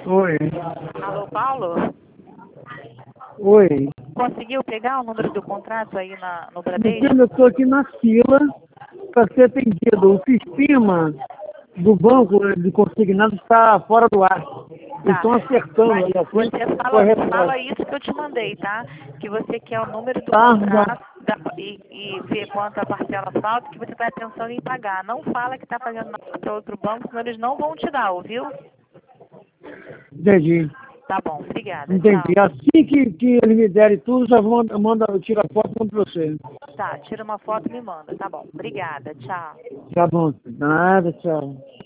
Oi. Alô, Paulo? Oi. Conseguiu pegar o número do contrato aí no Bradesco? Entendo, eu estou aqui na fila para ser atendido. O sistema do banco de consignado está fora do ar. Eles estão acertando aí a frente. Você fala isso que eu te mandei, tá? Que você quer o número do Tá, contrato e ver quanto a parcela falta, que você está pensando em pagar. Não fala que está pagando nada para outro banco, senão eles não vão te dar, ouviu? entendi. Tá bom, obrigada. Entendi. Tchau. Assim que eles me derem tudo, já eu tiro a foto e mando para você. Tá, tira uma foto e me manda. Tá bom, obrigada. Tchau. Tá bom. Nada, tchau.